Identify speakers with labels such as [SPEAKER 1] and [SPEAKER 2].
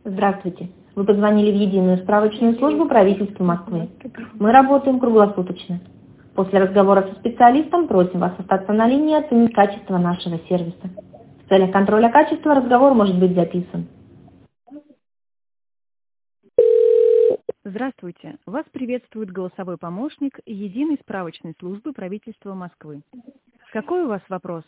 [SPEAKER 1] Здравствуйте. Вы позвонили в единую справочную службу правительства Москвы. Мы работаем круглосуточно. После разговора со специалистом просим вас остаться на линии и оценить качество нашего сервиса. В целях контроля качества разговор может быть записан.
[SPEAKER 2] Здравствуйте. Вас приветствует голосовой помощник единой справочной службы правительства Москвы. Какой у вас вопрос?